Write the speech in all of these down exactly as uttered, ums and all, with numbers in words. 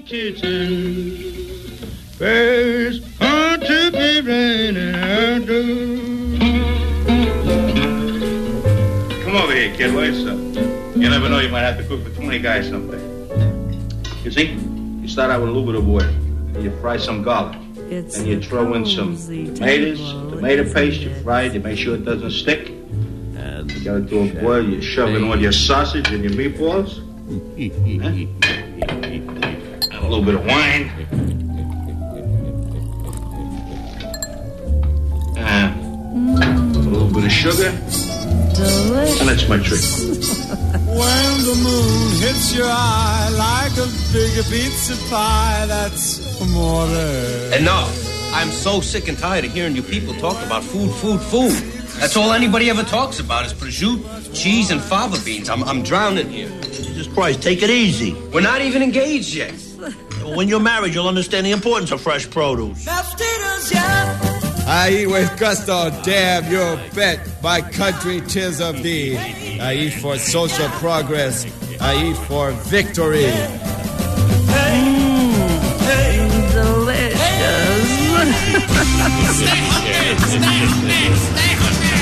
kissing. First, ought to be raining out. Come over here, kid. What's up? You never know, you might have to cook for twenty guys someday. You see, you start out with a little bit of oil. And you fry some garlic. It's and you throw in some tomatoes, tomato paste, you fry it, you make sure it doesn't stick. And you got it to a boil, you shove in all your sausage and your meatballs. Huh? And a little bit of wine. And a little bit of sugar. Delicious. And that's my trick. When the moon hits your eye like a big pizza pie, that's amore. Enough. I'm so sick and tired of hearing you people talk about food, food, food. That's all anybody ever talks about is prosciutto, cheese, and fava beans. I'm, I'm drowning here. Jesus Christ, take it easy. We're not even engaged yet. When you're married, you'll understand the importance of fresh produce. I eat with gusto, damn you bet. My country, 'tis of thee. I eat for social progress. I eat for victory. Mm, delicious. Stay hungry, stay hungry, stay hungry.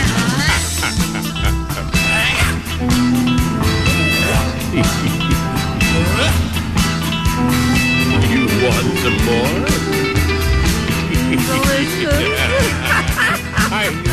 You want some more? Delicious. I knew.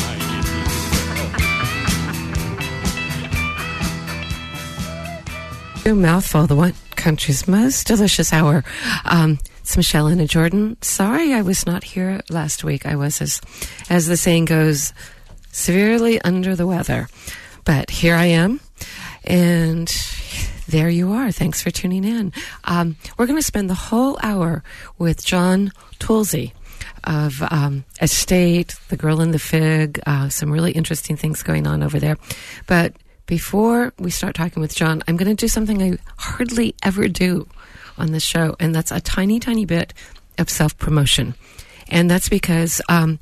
Your mouthful, the one country's most delicious hour. Um, it's Michelle Anna Jordan. Sorry I was not here last week. I was, as, as the saying goes, severely under the weather. But here I am, and there you are. Thanks for tuning in. Um, we're going to spend the whole hour with John Toolsey of um, Estate, The Girl in the Fig, uh, some really interesting things going on over there. But before we start talking with John, I'm going to do something I hardly ever do on this show, and that's a tiny, tiny bit of self-promotion. And that's because um,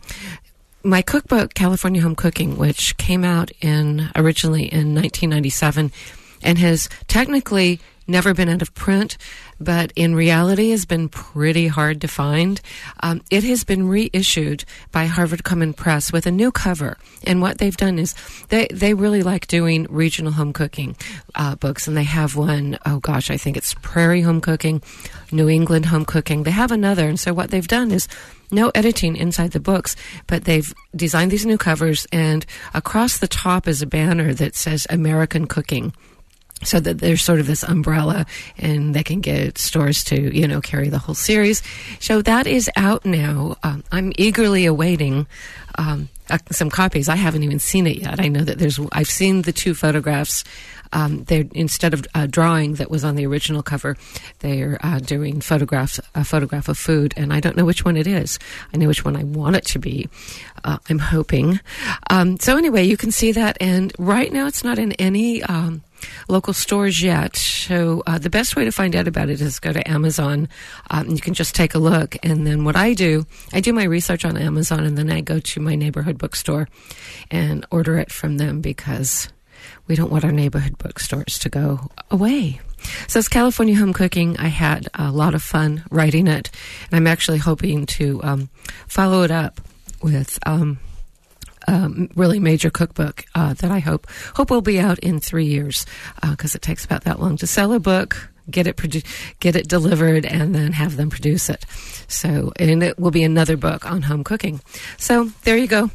my cookbook, California Home Cooking, which came out in originally in nineteen ninety-seven and has technically never been out of print, but in reality has been pretty hard to find. Um, it has been reissued by Harvard Common Press with a new cover. And what they've done is they, they really like doing regional home cooking uh, books. And they have one, oh gosh, I think it's Prairie Home Cooking, New England Home Cooking. They have another. And so what they've done is no editing inside the books, but they've designed these new covers. And across the top is a banner that says American Cooking, so that there's sort of this umbrella and they can get stores to, you know, carry the whole series. So that is out now. Um, I'm eagerly awaiting um, uh, some copies. I haven't even seen it yet. I know that there's, I've seen the two photographs. Um, they're, instead of uh, drawing that was on the original cover, they're uh, doing photographs, a photograph of food, and I don't know which one it is. I know which one I want it to be. Uh, I'm hoping. Um, so anyway, you can see that, and right now it's not in any um, local stores yet. So uh, the best way to find out about it is go to Amazon. Um, you can just take a look, and then what I do, I do my research on Amazon, and then I go to my neighborhood bookstore and order it from them because we don't want our neighborhood bookstores to go away. So it's California Home Cooking. I had a lot of fun writing it, and I'm actually hoping to um, follow it up with um, a really major cookbook uh, that I hope hope will be out in three years because uh, it takes about that long to sell a book, get it produ- get it delivered, and then have them produce it. So, and it will be another book on home cooking. So there you go.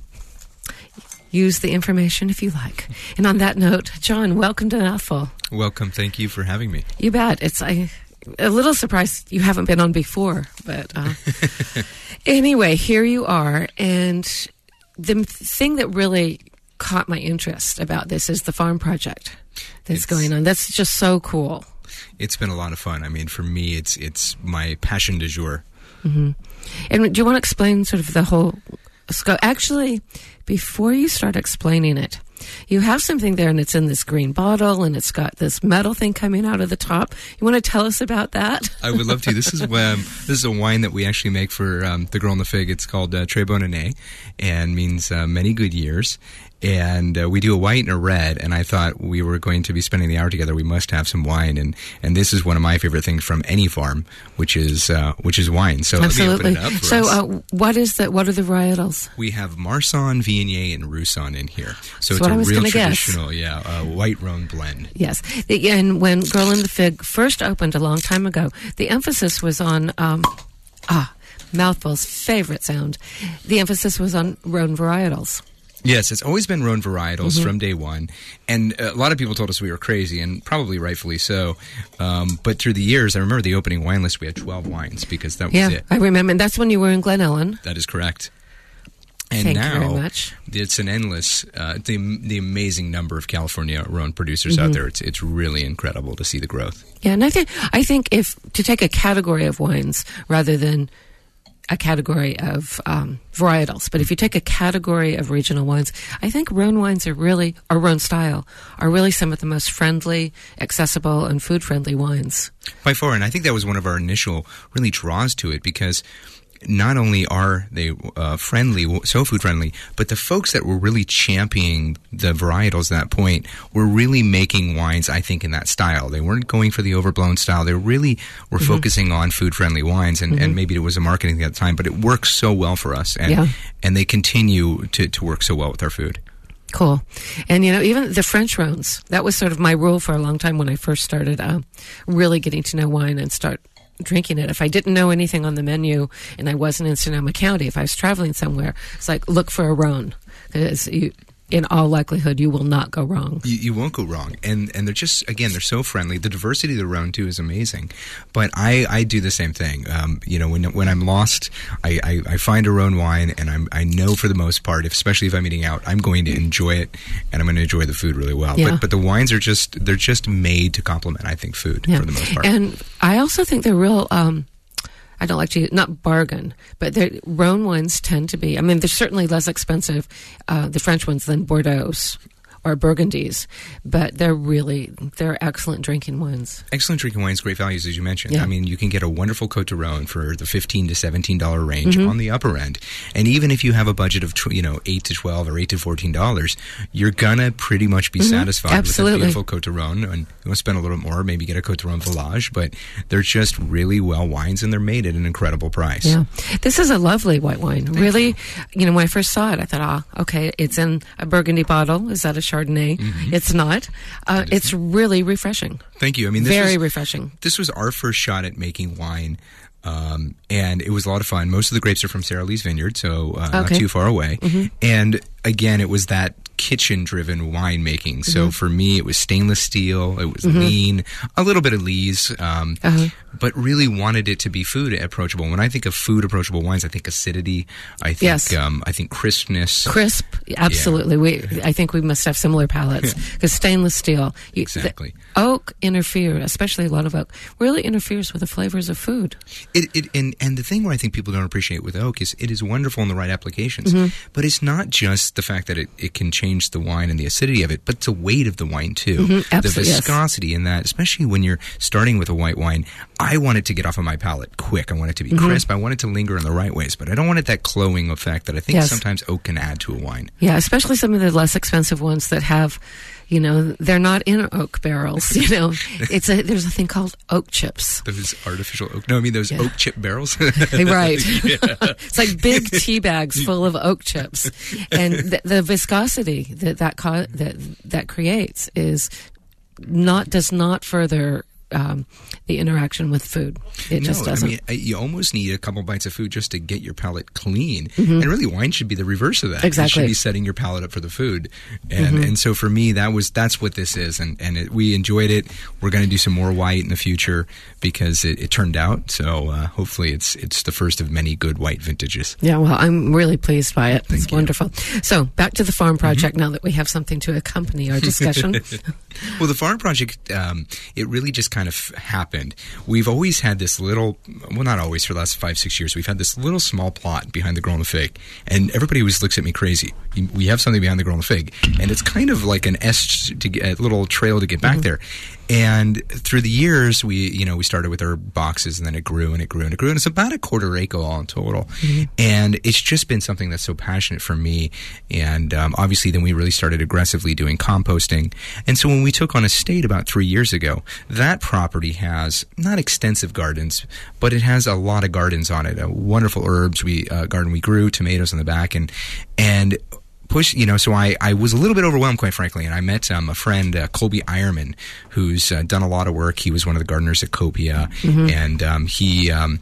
Use the information if you like. And on that note, John, welcome to Mouthful. Welcome. Thank you for having me. You bet. It's I, a little surprised you haven't been on before, but uh, anyway, here you are. And the thing that really caught my interest about this is the farm project that's it's, going on. That's just so cool. It's been a lot of fun. I mean, for me, it's it's my passion du jour. Mm-hmm. And do you want to explain sort of the whole scope? Actually, before you start explaining it, you have something there, and it's in this green bottle, and it's got this metal thing coming out of the top. You want to tell us about that? I would love to. This is um, this is a wine that we actually make for um, the Girl in the Fig. It's called uh, Très Bonne Année, and means uh, many good years. and uh, we do a white and a red, and I thought we were going to be spending the hour together. We must have some wine, and, and this is one of my favorite things from any farm, which is uh, which is wine. So Absolutely. Let me open it up for so us. Uh, what is the what are the varietals? We have Marsanne, Viognier, and Roussanne in here. So That's it's what a I was real gonna guess. traditional, yeah, uh, white Rhone blend. Yes, the, and when Girl in the Fig first opened a long time ago, the emphasis was on um, ah mouthful's favorite sound. The emphasis was on Rhone varietals. Yes, it's always been Rhone varietals Mm-hmm. from day one. And a lot of people told us we were crazy, and probably rightfully so. Um, but through the years, I remember the opening wine list, we had twelve wines because that was Yeah, it. I remember. And that's when you were in Glen Ellen. That is correct. And Thank now, you very much. it's an endless, uh, the, the amazing number of California Rhone producers Mm-hmm. out there. It's it's really incredible to see the growth. Yeah, and I think I think if to take a category of wines rather than a category of um, varietals, but if you take a category of regional wines, I think Rhone wines are really, or Rhone style, are really some of the most friendly, accessible, and food-friendly wines. By far, and I think that was one of our initial really draws to it, because not only are they uh, friendly, so food friendly, but the folks that were really championing the varietals at that point were really making wines, I think, in that style. They weren't going for the overblown style. They really were mm-hmm. focusing on food friendly wines, and, mm-hmm. and maybe it was a marketing thing at the time, but it works so well for us, and yeah. and they continue to, to work so well with our food. Cool. And, you know, even the French Rhones, that was sort of my rule for a long time when I first started uh, really getting to know wine and start drinking it. If I didn't know anything on the menu and I wasn't in Sonoma County, if I was traveling somewhere, it's like, look for a Rhone. Because you, in all likelihood, you will not go wrong. You, you won't go wrong. And and they're just, again, they're so friendly. The diversity of the Rhone, too, is amazing. But I, I do the same thing. Um, you know, when when I'm lost, I, I, I find a Rhone wine, and I'm, I know for the most part, if, especially if I'm eating out, I'm going to enjoy it, and I'm going to enjoy the food really well. Yeah. But but the wines are just, they're just made to complement, I think, food yeah. for the most part. And I also think they're real... Um, I don't like to, not bargain, but the Rhone wines tend to be, I mean, they're certainly less expensive, uh, the French ones, than Bordeaux's or Burgundies, but they're really, they're excellent drinking wines. Excellent drinking wines, great values, as you mentioned. Yeah. I mean, you can get a wonderful Côte de Rhone for the fifteen to seventeen dollars range Mm-hmm. on the upper end. And even if you have a budget of, you know, eight to twelve or eight to fourteen dollars, you're going to pretty much be Mm-hmm. satisfied Absolutely. with a beautiful Côte de Rhone. And you want to spend a little bit more, maybe get a Côte de Rhone Village, but they're just really well wines, and they're made at an incredible price. Yeah. This is a lovely white wine. Really, you know, when I first saw it, I thought, ah, okay, it's in a Burgundy bottle. Is that a Chardonnay? Mm-hmm. It's not. Uh, it's really refreshing. Thank you. I mean, this Very was, refreshing. This was our first shot at making wine, um, and it was a lot of fun. Most of the grapes are from Sara Lee's vineyard, so uh, Okay. not too far away. Mm-hmm. And again, it was that kitchen-driven winemaking. So Mm-hmm. for me, it was stainless steel. It was Mm-hmm. lean, a little bit of Lee's, um, Uh-huh. but really wanted it to be food approachable. When I think of food approachable wines, I think acidity. I think Yes. um, I think crispness. Crisp, absolutely. We, I think we must have similar palates because stainless steel, you, Exactly. the oak interferes, especially a lot of oak, really interferes with the flavors of food. It, it and and the thing where I think people don't appreciate with oak is it is wonderful in the right applications, Mm-hmm. but it's not just the fact that it, it can change the wine and the acidity of it, but it's the weight of the wine too. Mm-hmm. The Absolutely, yes. viscosity in that, especially when you're starting with a white wine. I want it to get off of my palate quick. I want it to be Mm-hmm. crisp. I want it to linger in the right ways, but I don't want it that clowing effect that I think Yes. sometimes oak can add to a wine. Yeah, especially some of the less expensive ones that have, you know, they're not in oak barrels. You know, it's a there's a thing called oak chips. Those artificial oak. No, I mean those Yeah. oak chip barrels. Right. It's like big tea bags full of oak chips, and the, the viscosity that that, co- that that creates is not does not further um, the interaction with food. It no, just doesn't. I mean, I- you almost need a couple bites of food just to get your palate clean. And really, wine should be the reverse of that. Mm-hmm. Exactly. It should be setting your palate up for the food. And Mm-hmm. and so for me, that was that's what this is. And and it, we enjoyed it. We're going to do some more white in the future because it, it turned out. So uh, hopefully, it's it's the first of many good white vintages. Yeah, well, I'm really pleased by it. It's you. wonderful. So, back to the farm project now that we have something to accompany our discussion. Well, the farm project, um, it really just kind of happened. We've always had this little, well, not always, for the last five, six years, we've had this little small plot behind the Girl and the Fig. And everybody always looks at me crazy. We have something behind the Girl and the Fig. And it's kind of like an S, to get, a little trail to get back Mm-hmm. there. And through the years, we, you know, we started with our boxes, and then it grew and it grew and it grew, and it's about a quarter acre all in total. Mm-hmm. And it's just been something that's so passionate for me. And um, obviously, then we really started aggressively doing composting. And so when we took on Estate about three years ago, that property has not extensive gardens, but it has a lot of gardens on it. A wonderful herbs we uh, garden we grew, tomatoes in the back, and and. Push, you know, so I, I was a little bit overwhelmed, quite frankly, and I met um, a friend, uh, Colby Eierman, who's uh, done a lot of work. He was one of the gardeners at Copia, mm-hmm. and um, he um,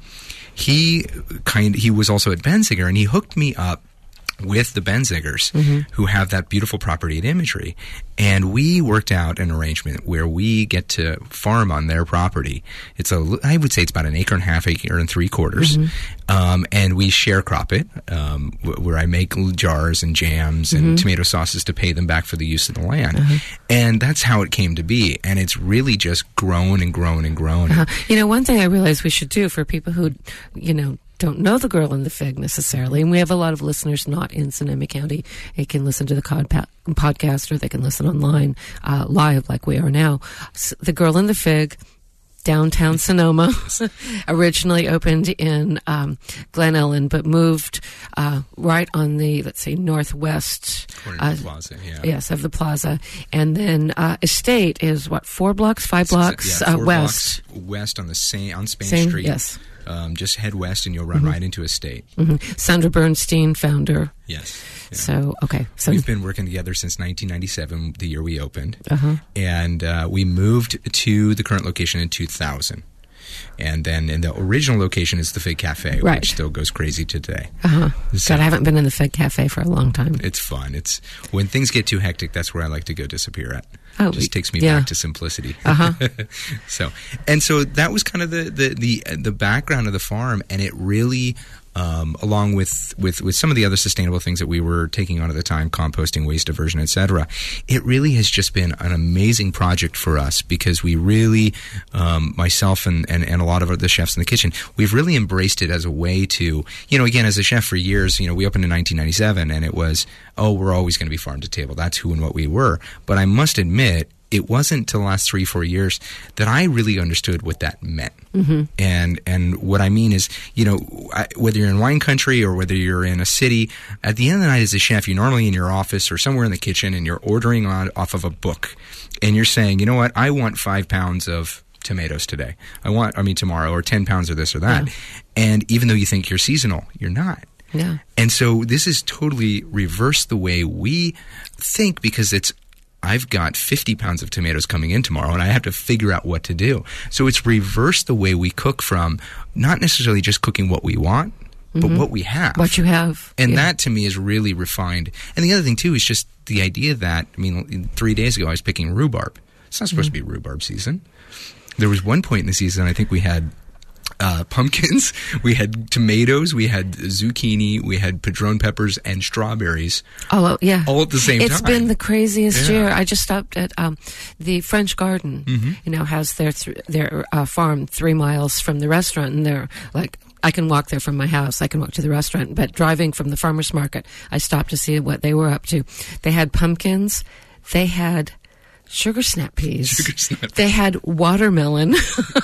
he kind he was also at Benziger, and he hooked me up with the Benzigers, mm-hmm. who have that beautiful property at Imagery. And we worked out an arrangement where we get to farm on their property. It's a, I would say it's about an acre and a half, acre and three quarters. Mm-hmm. Um, and we share crop it, um, where I make jars and jams and mm-hmm. tomato sauces to pay them back for the use of the land. Uh-huh. And that's how it came to be. And it's really just grown and grown and grown. Uh-huh. You know, one thing I realized we should do for people who, you know, don't know the Girl in the Fig necessarily, and we have a lot of listeners not in Sonoma County. They can listen to the cod- podcast, or they can listen online uh, live like we are now. So the Girl in the Fig, downtown Sonoma, originally opened in um, Glen Ellen, but moved uh, right on the, let's say, northwest corner uh, of the plaza. Yeah. Yes, of the plaza. And then uh, Estate is what, four blocks, five blocks yeah, four uh, west, blocks west on the same on Spain Same, Street. Yes. Um, just head west and you'll run mm-hmm. right into Estate. Mm-hmm. Sandra Bernstein, founder. Yes. Yeah. So, okay. So we've been working together since nineteen ninety-seven, the year we opened. Uh-huh. And uh, we moved to the current location in two thousand. And then in the original location is the Fig Cafe, right. which still goes crazy today. Uh-huh. So, God, I haven't been in the Fig Cafe for a long time. It's fun. It's when things get too hectic, that's where I like to go disappear at. Oh, it just takes me yeah. back to simplicity. Uh-huh. so, and so that was kind of the, the, the, the background of the farm, and it really, um, along with, with, with some of the other sustainable things that we were taking on at the time, composting, waste diversion, et cetera, it really has just been an amazing project for us because we really, um, myself and, and, and a lot of the chefs in the kitchen, we've really embraced it as a way to, you know, again, as a chef for years, you know, we opened in nineteen ninety-seven, and it was, oh, we're always going to be farm to table. That's who and what we were. But I must admit, it wasn't until the last three, four years that I really understood what that meant. Mm-hmm. And and what I mean is, you know, I, whether you're in wine country or whether you're in a city, at the end of the night as a chef, you're normally in your office or somewhere in the kitchen, and you're ordering on off of a book. And you're saying, you know what, I want five pounds of tomatoes today. I want, I mean, tomorrow, or ten pounds of this or that. Yeah. And even though you think you're seasonal, you're not. Yeah. And so this is totally reversed the way we think, because it's, I've got fifty pounds of tomatoes coming in tomorrow, and I have to figure out what to do. So it's reversed the way we cook from not necessarily just cooking what we want, but mm-hmm. what we have. What you have. And yeah. that, to me, is really refined. And the other thing, too, is just the idea that, I mean, three days ago I was picking rhubarb. It's not supposed mm-hmm. to be rhubarb season. There was one point in the season, I think we had Uh, pumpkins, we had tomatoes, we had zucchini, we had padron peppers and strawberries. Oh, well, yeah. All at the same it's time. It's been the craziest yeah. year. I just stopped at um, the French Garden, mm-hmm. you know, has their th- their uh, farm three miles from the restaurant, and they're like, I can walk there from my house, I can walk to the restaurant, but driving from the farmer's market, I stopped to see what they were up to. They had pumpkins, they had Sugar snap peas. Sugar snap. They had watermelon.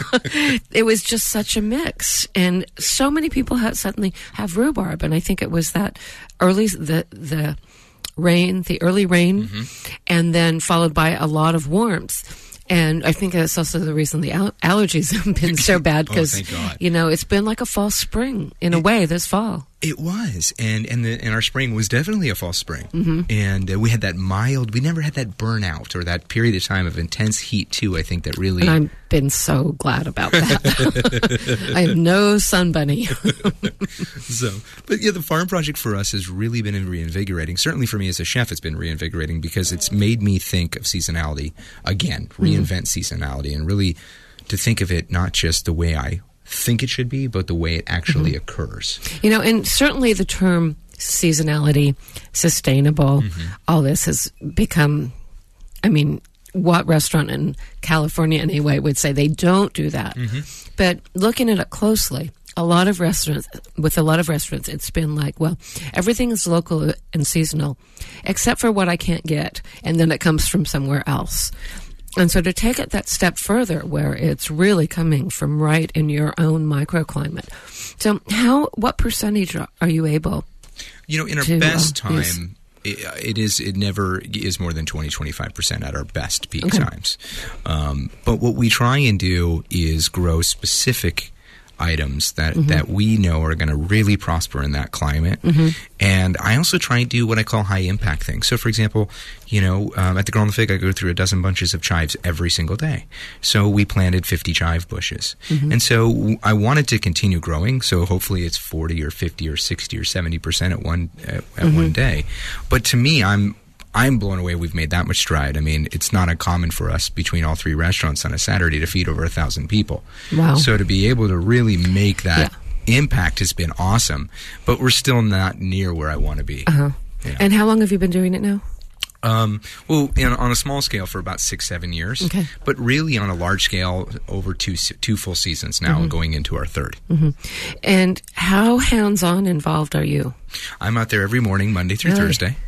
It was just such a mix, and so many people have suddenly have rhubarb. And I think it was that early the the rain, the early rain, mm-hmm. and then followed by a lot of warmth. And I think that's also the reason the al- allergies have been so bad, because oh, you know, it's been like a false spring in a way this fall. It was, and and, the, and our spring was definitely a false spring, mm-hmm. and uh, we had that mild. We never had that burnout or that period of time of intense heat too. I think that really. And I've been so glad about that. I have no sun bunny. So, but yeah, the farm project for us has really been reinvigorating. Certainly for me as a chef, it's been reinvigorating because it's made me think of seasonality again, reinvent mm-hmm. seasonality, and really to think of it not just the way I think it should be, but the way it actually mm-hmm. occurs. You know, and certainly the term seasonality, sustainable, mm-hmm. all this has become, I mean, what restaurant in California anyway would say they don't do that? Mm-hmm. But looking at it closely, a lot of restaurants, with a lot of restaurants, it's been like, well, everything is local and seasonal, except for what I can't get, and then it comes from somewhere else. And so to take it that step further, where it's really coming from right in your own microclimate. So how, what percentage are you able You know, in our to, best uh, time, use? it, it is. It never is more than twenty, twenty-five percent at our best peak Okay. times. Um, but what we try and do is grow specific items that, Mm-hmm. that we know are going to really prosper in that climate. Mm-hmm. And I also try and do what I call high impact things. So, for example, you know, um, at the Girl on the Fig, I go through a dozen bunches of chives every single day. So we planted fifty chive bushes. Mm-hmm. And so w- I wanted to continue growing. So hopefully it's forty or fifty or sixty or seventy percent at one, at, at Mm-hmm. one day. But to me, I'm, I'm blown away we've made that much stride. I mean, it's not uncommon for us between all three restaurants on a Saturday to feed over a thousand people. Wow. So to be able to really make that Yeah. impact has been awesome, but we're still not near where I want to be. Uh-huh. Yeah. And how long have you been doing it now? Um, well, in, on a small scale for about six, seven years, Okay. but really on a large scale over two se- two full seasons now, Mm-hmm. going into our third. And how hands-on involved are you? I'm out there every morning, Monday through Really? Thursday.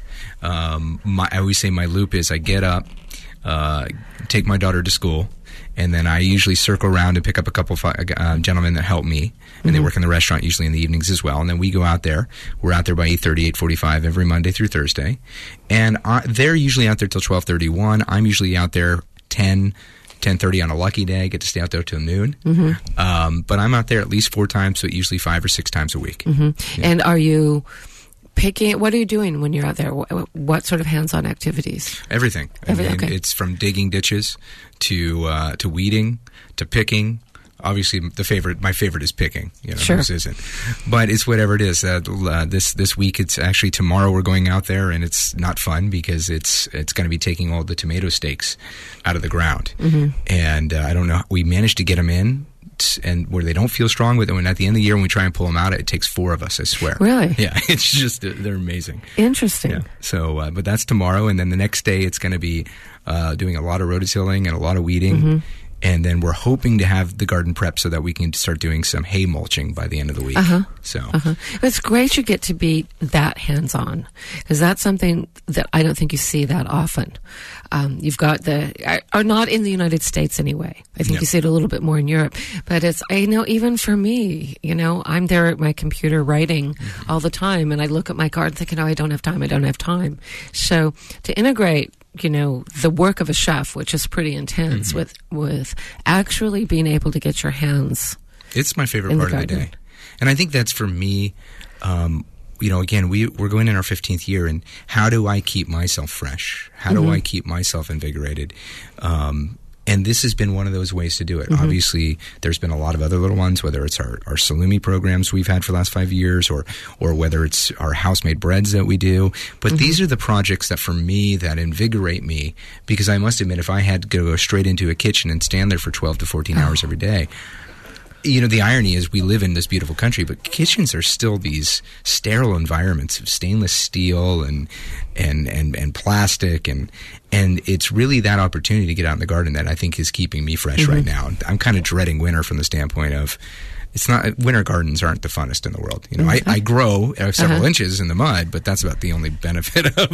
Um, my, I always say my loop is I get up, uh, take my daughter to school, and then I usually circle around and pick up a couple of uh, gentlemen that help me, and Mm-hmm. they work in the restaurant usually in the evenings as well. And then we go out there. We're out there by eight thirty, eight forty-five every Monday through Thursday, and I, they're usually out there till twelve thirty-one. I'm usually out there ten, ten thirty on a lucky day. I get to stay out there till noon. Mm-hmm. Um, but I'm out there at least four times, so usually five or six times a week. Mm-hmm. And are you picking, what are you doing when you're out there? What, what sort of hands-on activities? Everything. I Every- mean, okay. it's from digging ditches to uh, to weeding to picking. Obviously, the favorite, my favorite is picking. You know, Sure. whose isn't? But it's whatever it is. Uh, uh, this this week, it's actually tomorrow. We're going out there, and it's not fun because it's it's going to be taking all the tomato stakes out of the ground. Mm-hmm. And uh, I don't know. We managed to get them in, t- and where they don't feel strong with them. And at the end of the year, when we try and pull them out, it takes four of us. I swear. Really? Yeah. It's just uh, they're amazing. Interesting. Yeah. So, uh, but that's tomorrow, and then the next day it's going to be uh, doing a lot of rototilling and a lot of weeding, Mm-hmm. and then we're hoping to have the garden prep so that we can start doing some hay mulching by the end of the week. Uh-huh. So, Uh-huh. It's great you get to be that hands-on, because that's something that I don't think you see that often. Um, you've got the, are not in the United States anyway. I think No. you see it a little bit more in Europe. But it's, I know even for me, you know, I'm there at my computer writing Mm-hmm. all the time, and I look at my garden thinking, oh, I don't have time, I don't have time. So to integrate, you know, the work of a chef, which is pretty intense, Mm-hmm. with with actually being able to get your hands. it's my favorite In the part of the garden. day. And I think that's for me, um, you know, again, we, we're going in our fifteenth year, and how do I keep myself fresh? How do I keep myself invigorated? Um, and this has been one of those ways to do it. Obviously, there's been a lot of other little ones, whether it's our, our salumi programs we've had for the last five years or or whether it's our house-made breads that we do. But these are the projects that, for me, that invigorate me, because I must admit, if I had to go straight into a kitchen and stand there for twelve to fourteen hours every day, you know, the irony is we live in this beautiful country, but kitchens are still these sterile environments of stainless steel and and, and, and plastic, and and it's really that opportunity to get out in the garden that I think is keeping me fresh right now. I'm kind of dreading winter from the standpoint of it's not winter gardens aren't the funnest in the world. You know, I, I grow uh, several Uh-huh. inches in the mud, but that's about the only benefit of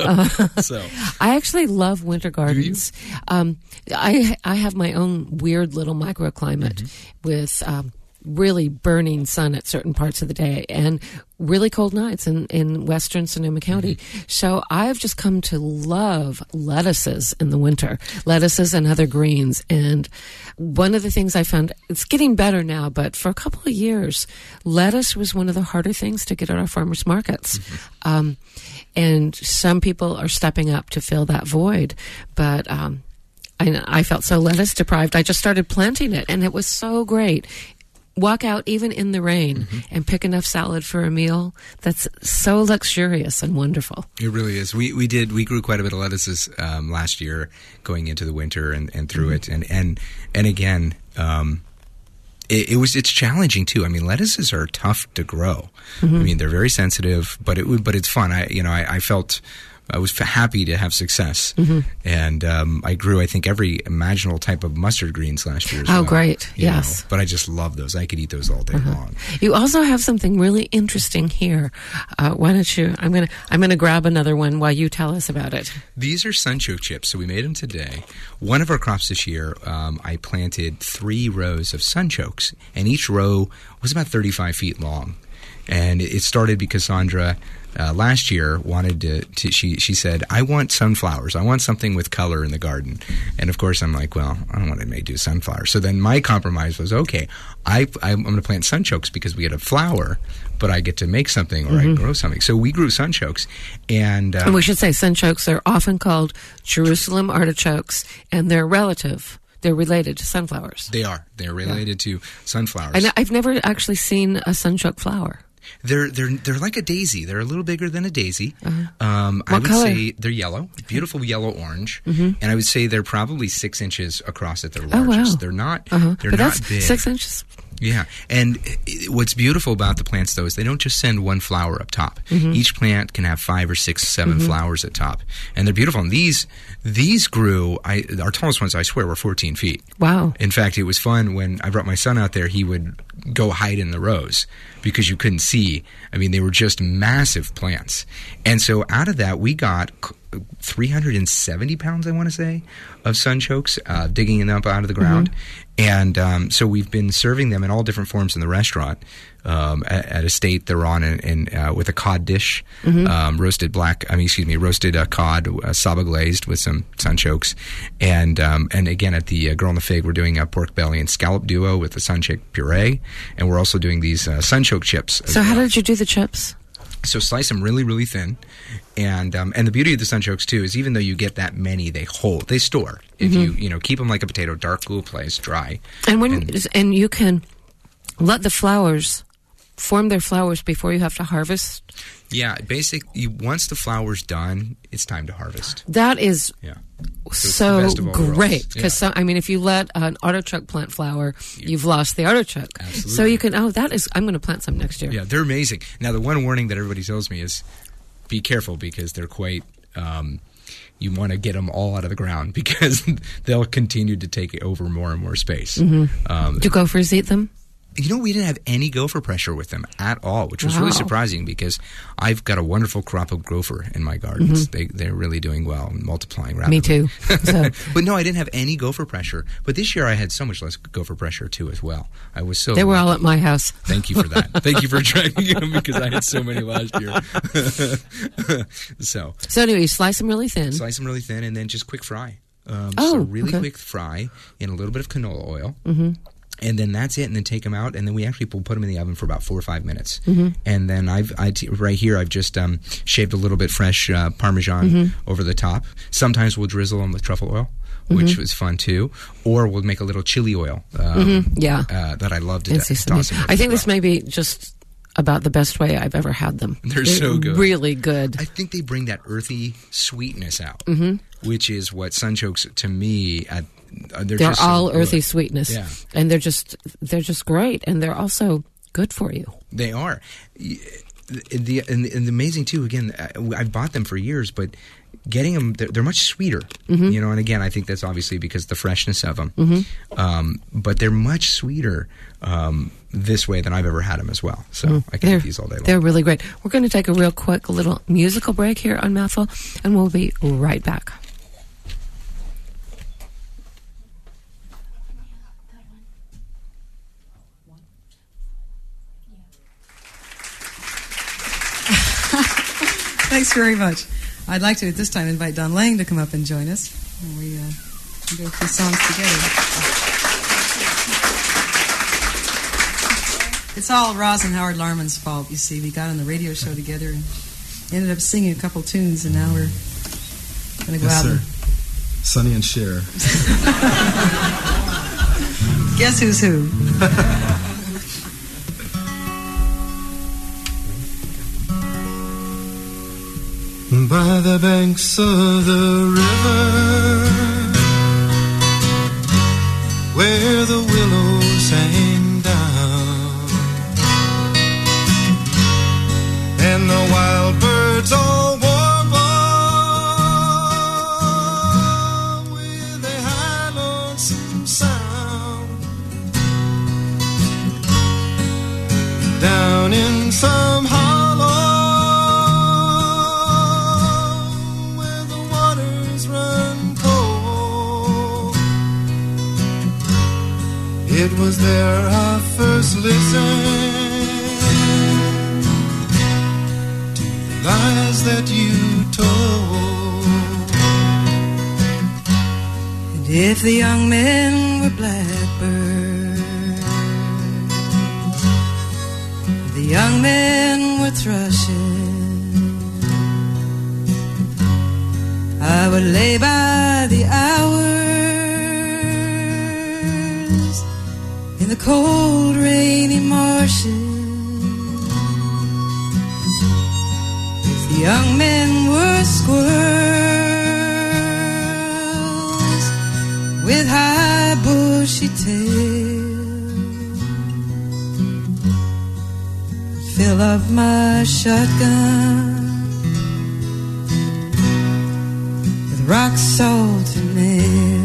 it. So I actually love winter gardens. Um, I I have my own weird little microclimate with um, really burning sun at certain parts of the day and really cold nights in, in western Sonoma County. So I've just come to love lettuces in the winter, lettuces and other greens. And one of the things I found, it's getting better now, but for a couple of years, lettuce was one of the harder things to get at our farmers markets. Um, and some people are stepping up to fill that void. But um, I, I felt so lettuce deprived. I just started planting it, and it was so great. Walk out even in the rain and pick enough salad for a meal. That's so luxurious and wonderful. it really is. We we did we grew quite a bit of lettuces um, last year going into the winter and, and through it, and and and again, um, it, it was it's challenging too. I mean, lettuces are tough to grow. I mean, they're very sensitive, but it would but it's fun. I you know I, I felt. I was f- happy to have success. Mm-hmm. And um, I grew, I think, every imaginable type of mustard greens last year as Oh, well. great. You Yes. know, but I just love those. I could eat those all day Uh-huh. long. You also have something really interesting here. Uh, why don't you? I'm gonna I'm gonna grab another one while you tell us about it. These are sunchoke chips, so we made them today. One of our crops this year, um, I planted three rows of sunchokes, and each row was about thirty-five feet long. And it started because Sandra uh, last year wanted to, to she she said, I want sunflowers. I want something with color in the garden. And of course I'm like, well, I don't want to make do sunflowers. So then my compromise was, okay, I, I'm going to plant sunchokes because we get a flower, but I get to make something or Mm-hmm. I grow something. So we grew sunchokes. And, uh, And we should say sunchokes are often called Jerusalem artichokes, and they're relative. They're related to sunflowers. they are. They're related to sunflowers. And I've never actually seen a sunchoke flower. They're they're they're like a daisy. They're a little bigger than a daisy. Uh-huh. Um, I What would color? say they're yellow, beautiful yellow orange, Mhm. and I would say they're probably six inches across at their Oh, largest. wow. They're not Uh-huh. they're But not that's big. six inches. Yeah, and i- what's beautiful about the plants, though, is they don't just send one flower up top. Mhm. Each plant can have five or six, seven Mhm. flowers at top, and they're beautiful. And these these grew. I our tallest ones, I swear, were fourteen feet. Wow. In fact, it was fun when I brought my son out there. He would go hide in the rows because you couldn't see. I mean, they were just massive plants. And so out of that, we got c- three hundred seventy pounds, I want to say, of sunchokes, uh, digging them up out of the ground. And um, so we've been serving them in all different forms in the restaurant. Um, at, at a state they're on in, in, uh, with a cod dish, Mhm. um, roasted black, I mean, excuse me, roasted uh, cod, uh, saba glazed with some sunchokes. And um, and again, at the uh, Girl on the Fig, we're doing a pork belly and scallop duo with the sunchoke puree. And we're also doing these uh, sunchoke chips. as So how well. did you do the chips? So slice them really, really thin, and um, and the beauty of the sunchokes too is even though you get that many, they hold, they store. If Mhm. you you know keep them like a potato, dark, cool place, dry. And when and you can let the flowers form their flowers before you have to harvest. Yeah, basic. You, once the flower's done, it's time to harvest. That is Yeah. it's the so best of all worlds. great because I mean, if you let an artichoke plant flower, you've lost the artichoke. Absolutely. So you can. Oh, that is. I'm going to plant some next year. Yeah, they're amazing. Now, the one warning that everybody tells me is be careful because they're quite. Um, you want to get them all out of the ground because they'll continue to take over more and more space. Mhm. Um, Do gophers eat them? You know, we didn't have any gopher pressure with them at all, which was really Wow. surprising because I've got a wonderful crop of gopher in my gardens. Mhm. They, they're really doing well and multiplying rapidly. Me too. So- But no, I didn't have any gopher pressure. But this year I had so much less gopher pressure too as well. I was so They were all lucky. at my house. Thank you for that. Thank you for tracking them because I had so many last year. so, So anyway, you slice them really thin. slice them really thin and then just quick fry. Um, Oh, so really okay. quick fry in a little bit of canola oil. Mhm. And then that's it, and then take them out, and then we actually will put them in the oven for about four or five minutes. Mhm. And then I've I t- right here I've just um, shaved a little bit fresh uh, Parmesan Mhm. over the top. Sometimes we'll drizzle them with truffle oil, which Mhm. was fun too. Or we'll make a little chili oil. Um, Mhm. Yeah. uh, that I love to And d- sesame. toss in with I think as this well. may be just about the best way I've ever had them. They're so good. Really good. I think they bring that earthy sweetness out, Mhm. which is what sunchokes to me. At, uh, they're They're just so all good. earthy sweetness. Yeah. And they're just they're just great, and they're also good for you. They are. Y- The, and, and the amazing too. Again, I- I've bought them for years, but getting them, they're, they're much sweeter. Mhm. You know, and again, I think that's obviously because of the freshness of them. Mhm. Um, but they're much sweeter um, this way than I've ever had them as well. So Mm. I can They're- eat these all day long. They're really great. We're going to take a real quick little musical break here on Mouthful, and we'll be right back. Thanks very much. I'd like to at this time invite Don Lang to come up and join us. And we uh, do a few songs together. It's all Roz and Howard Larman's fault, you see. We got on the radio show together and ended up singing a couple tunes, and now we're going to go Yes, out sir. and Sonny and Cher. guess who's who. By the banks of the river, where the willows hang down, and the wild birds all warble lonesome hollow where the waters run cold. It was there I first listened to the lies that you told. And if the young men were blackbirds, the young men were thrushes, I would lay by the hours in the cold, rainy marshes. If the young men were squirrels with high, bushy tails, fill up my shotgun with rock salt and nails.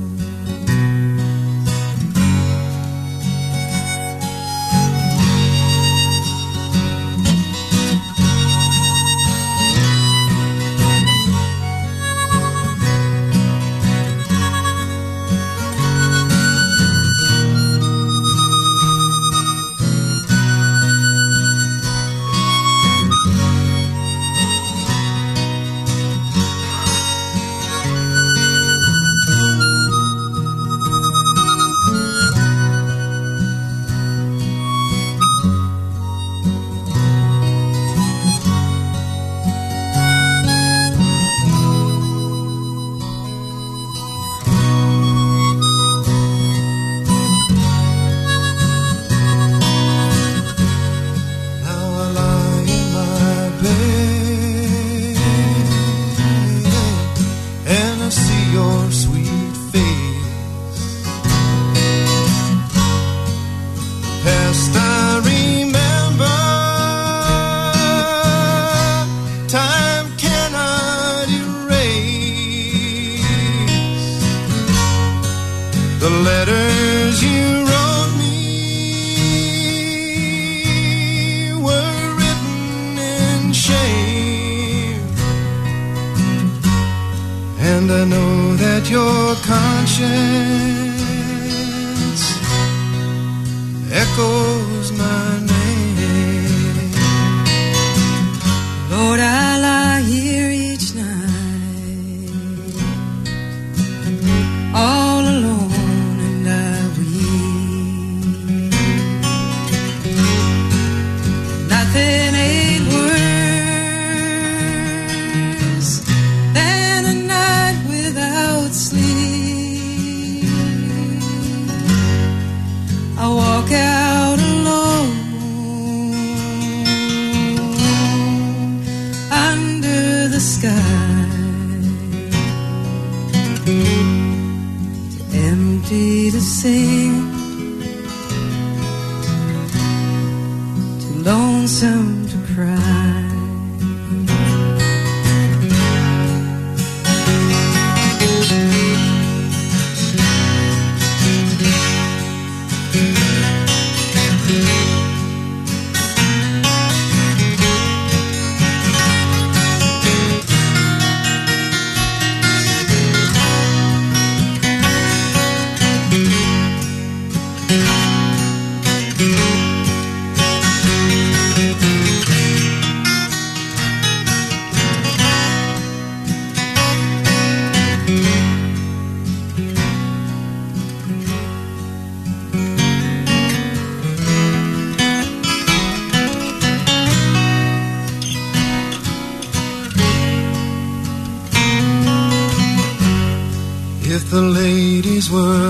If the ladies were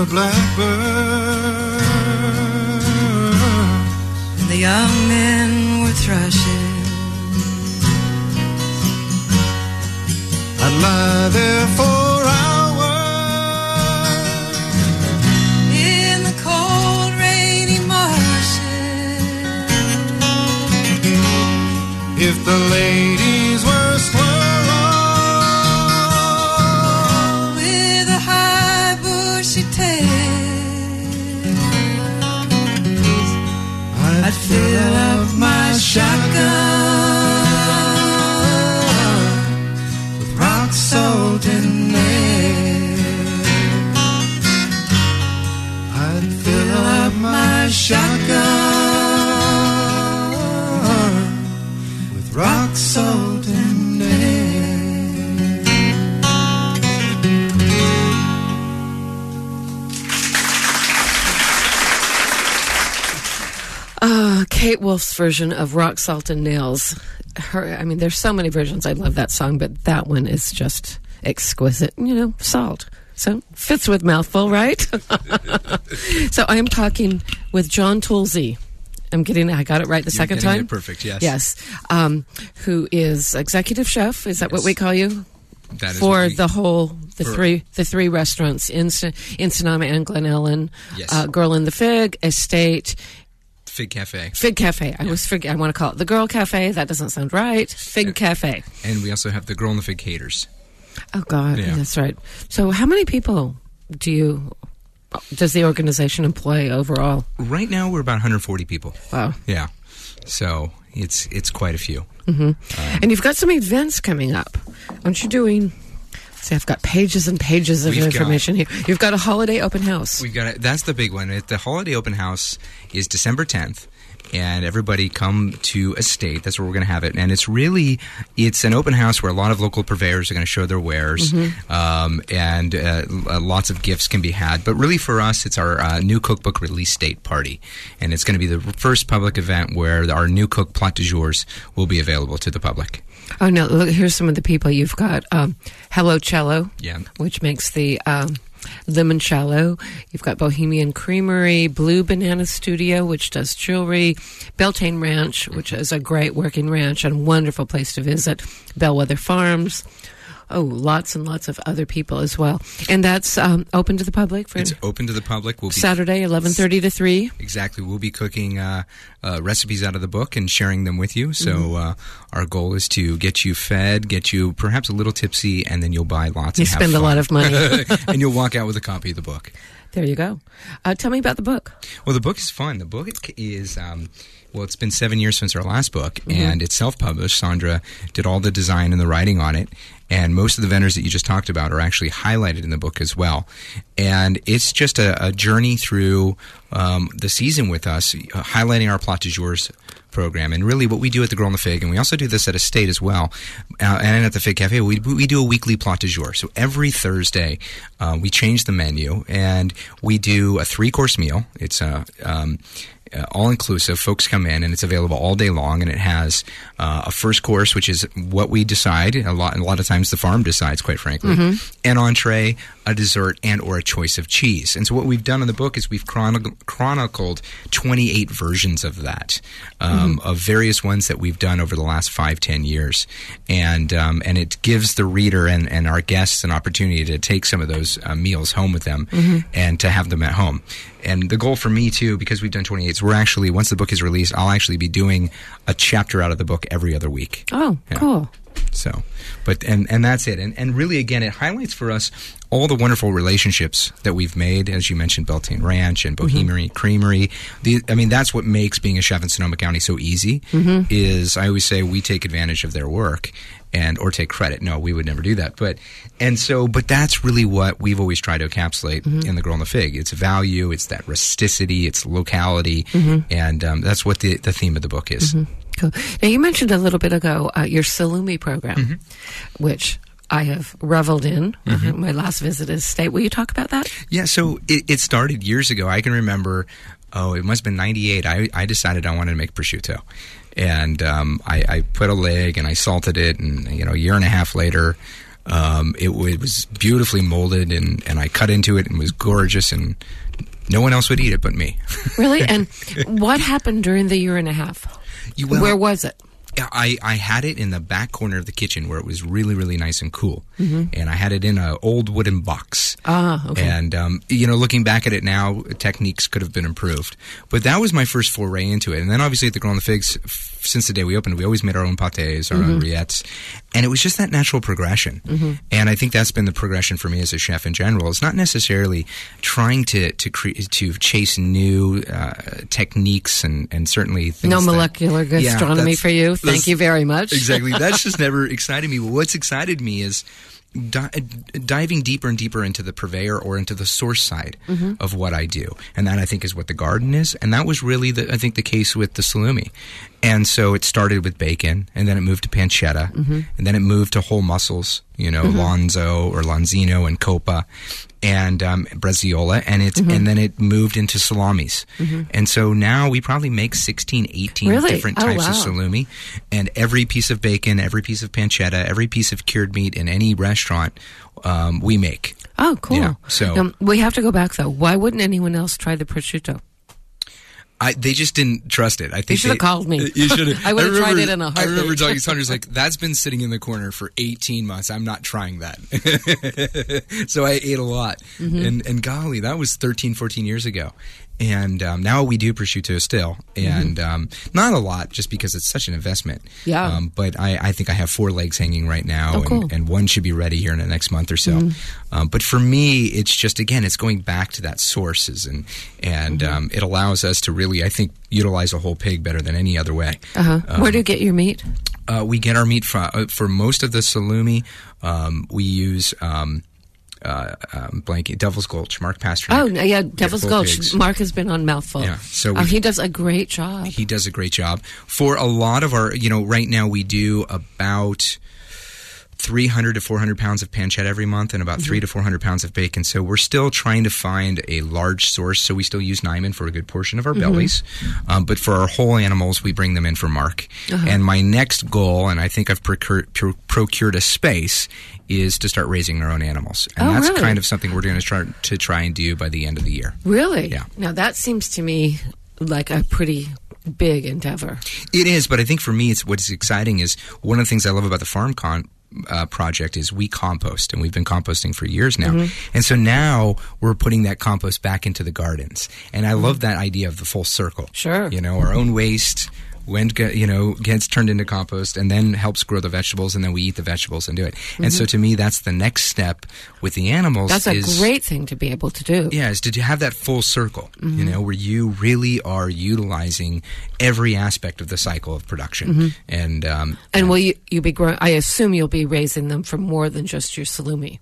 blackbirds and the young men were thrushes, I'd lie there for hours in the cold, rainy marshes. If the ladies were squirrels I'd fill up my shotgun salt, and air. Uh, Kate Wolf's version of Rock, Salt, and Nails. Her, I mean, there's so many versions. I love that song, but that one is just exquisite. You know, salt. So, fits with mouthful, right? So, I am talking with John Toolsey. I'm getting, I got it right the You're second getting time? It perfect, yes. Yes. Um, who is executive chef. Is that Yes. what we call you? That is For what we- the whole, the for- three, the three restaurants in, Son- in Sonoma and Glen Ellen. Yes. Uh, Girl in the Fig, Estate, Fig Cafe. Fig Cafe. I was forget. I want to call it the Girl Cafe. That doesn't sound right. Fig Cafe. And we also have the Girl in the Fig Caters. Oh God, Yeah. that's right. So, how many people do you does the organization employ overall? Right now, we're about one hundred forty people. Wow. Yeah. So it's it's quite a few. hmm Um, and you've got some events coming up. Aren't you doing? See, I've got pages and pages of We've information here. You've got a holiday open house. We've got a, that's the big one. It- The holiday open house is December tenth, and everybody come to Estate. That's where we're going to have it. And it's really it's an open house where a lot of local purveyors are going to show their wares, Mm-hmm. um, and uh, l- lots of gifts can be had. But really, for us, it's our uh, new cookbook release date party, and it's going to be the first public event where our new cook plat du jours will be available to the public. Oh no! Look, here's some of the people you've got. Um, Hello Cello, Yeah. which makes the um, limoncello. You've got Bohemian Creamery, Blue Banana Studio, which does jewelry, Beltane Ranch, which is a great working ranch and a wonderful place to visit, Bellwether Farms. Oh, lots and lots of other people as well. And that's um, open to the public for It's open to the public. We'll be Saturday, eleven thirty to three. Exactly. We'll be cooking uh, uh, recipes out of the book and sharing them with you. So Mm-hmm. uh, our goal is to get you fed, get you perhaps a little tipsy, and then you'll buy lots You and have spend a fun. lot of money. And you'll walk out with a copy of the book. There you go. Uh, tell me about the book. Well, the book is fun. The book is, um, well, it's been seven years since our last book, Mm-hmm. and it's self-published. Sandra did all the design and the writing on it, and most of the vendors that you just talked about are actually highlighted in the book as well. And it's just a, a journey through um, the season with us, uh, highlighting our Plat du Jours program. And really what we do at the Girl in the Fig, and we also do this at Estate as well, uh, and at the Fig Cafe, we, we do a weekly Plat du Jour. So every Thursday, uh, we change the menu, and we do a three-course meal. It's a... Um, Uh, all-inclusive. Folks come in, and it's available all day long, and it has uh, a first course, which is what we decide. A lot, a lot of times the farm decides, quite frankly. Mm-hmm. An entree, a dessert, and or a choice of cheese. And so what we've done in the book is we've chronic- chronicled twenty-eight versions of that, um, Mm-hmm. of various ones that we've done over the last five, ten years. And um, and it gives the reader and, and our guests an opportunity to take some of those uh, meals home with them Mm-hmm. and to have them at home. And the goal for me, too, because we've done twenty-eight, is we're actually, once the book is released, I'll actually be doing a chapter out of the book every other week. Oh, Yeah. cool. So, but, and, and that's it. And, and really, again, it highlights for us all the wonderful relationships that we've made, as you mentioned, Beltane Ranch and Bohemian Creamery. The, I mean, that's what makes being a chef in Sonoma County so easy, Mm-hmm. is I always say we take advantage of their work and or take credit. No, we would never do that. But and so, but that's really what we've always tried to encapsulate Mm-hmm. in the Girl in the Fig. It's value, it's that rusticity, it's locality, Mm-hmm. and um, that's what the, the theme of the book is. Cool. Now, you mentioned a little bit ago uh, your Salumi program, Mm-hmm. which I have reveled in. Uh, my last visit is State. Will you talk about that? Yeah, so it, it started years ago. I can remember, oh, it must have been ninety-eight. I, I decided I wanted to make prosciutto. And um, I, I put a leg and I salted it, and you know, a year and a half later, um, it, w- it was beautifully molded, and, and I cut into it and it was gorgeous, and no one else would eat it but me. Really? And what happened during the year and a half? You- well, Where was it? I, I had it in the back corner of the kitchen where it was really, really nice and cool. And I had it in an old wooden box. Ah, okay. And, um, you know, looking back at it now, techniques could have been improved. But that was my first foray into it. And then obviously at the Girl in the Figs, f- since the day we opened, we always made our own pâtés, our own rillettes. And it was just that natural progression. And I think that's been the progression for me as a chef in general. It's not necessarily trying to to, cre- to chase new uh, techniques and, and certainly things No that- molecular Yeah, gastronomy that's- for you. Thank that's- you very much. Exactly. That's just never excited me. But what's excited me is di- diving deeper and deeper into the purveyor or into the source side mm-hmm. of what I do. And that, I think, is what the garden is. And that was really, the, I think, the case with the salumi. And so it started with bacon, and then it moved to pancetta, mm-hmm. and then it moved to whole mussels, you know, mm-hmm. Lonzo or Lonzino and Copa and um, Brasiola, and it mm-hmm. and then it moved into salamis. Mm-hmm. And so now we probably make sixteen, eighteen really? different oh, types wow. of salumi, and every piece of bacon, every piece of pancetta, every piece of cured meat in any restaurant um, we make. Oh, cool. Yeah, so now, we have to go back, though. Why wouldn't anyone else try the prosciutto? I, they just didn't trust it. I think you should have called me. You should have. I would have tried it in a heartbeat. I remember talking to Saunders like, that's been sitting in the corner for eighteen months. I'm not trying that. So I ate a lot. Mm-hmm. And, and golly, that was thirteen, fourteen years ago. And um, now we do prosciutto still, and mm-hmm. um, not a lot, just because it's such an investment. Yeah. Um, but I, I think I have four legs hanging right now, oh, cool. and, and one should be ready here in the next month or so. Mm-hmm. Um, but for me, it's just, again, it's going back to that sources, and and mm-hmm. um, it allows us to really, I think, utilize a whole pig better than any other way. Uh-huh. Um, Where do you get your meat? Uh, we get our meat from, uh, for most of the salumi. Um, we use. Um, Uh, um, blanket Devil's Gulch, Mark Pasternak. Oh yeah, Devil's Gulch. Pigs. Mark has been on Mouthful. Yeah, so oh, he does a great job. He does a great job for a lot of our. You know, right now we do about three hundred to four hundred pounds of pancetta every month, and about mm-hmm. three to four hundred pounds of bacon. So we're still trying to find a large source. So we still use Nyman for a good portion of our mm-hmm. bellies, um, but for our whole animals, we bring them in for Mark. Uh-huh. And my next goal, and I think I've procur- pro- procured a space, is to start raising our own animals, and oh, that's really? kind of something we're going to try to try and do by the end of the year. Really? Yeah. Now that seems to me like a pretty big endeavor. It is, but I think for me, it's what's exciting is one of the things I love about the Farm Con uh, project is we compost, and we've been composting for years now, mm-hmm. and so now we're putting that compost back into the gardens, and I mm-hmm. love that idea of the full circle. Sure, you know, our own waste. When you know gets turned into compost and then helps grow the vegetables, and then we eat the vegetables and do it. Mm-hmm. And so to me, that's the next step with the animals. That's a is, great thing to be able to do. Yeah, is to have that full circle, mm-hmm. you know, where you really are utilizing every aspect of the cycle of production. Mm-hmm. And um, and, and will you you be growing? I assume you'll be raising them for more than just your salumi.